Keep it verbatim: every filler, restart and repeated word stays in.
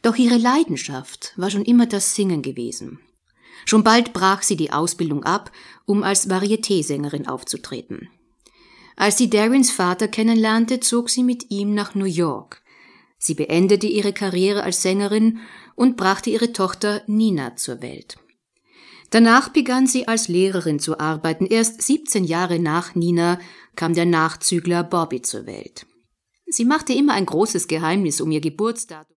Doch ihre Leidenschaft war schon immer das Singen gewesen. Schon bald brach sie die Ausbildung ab, um als Varieté-Sängerin aufzutreten. Als sie Darryns Vater kennenlernte, zog sie mit ihm nach New York. Sie beendete ihre Karriere als Sängerin und brachte ihre Tochter Nina zur Welt. Danach begann sie als Lehrerin zu arbeiten. Erst siebzehn Jahre nach Nina kam der Nachzügler Bobby zur Welt. Sie machte immer ein großes Geheimnis um ihr Geburtsdatum.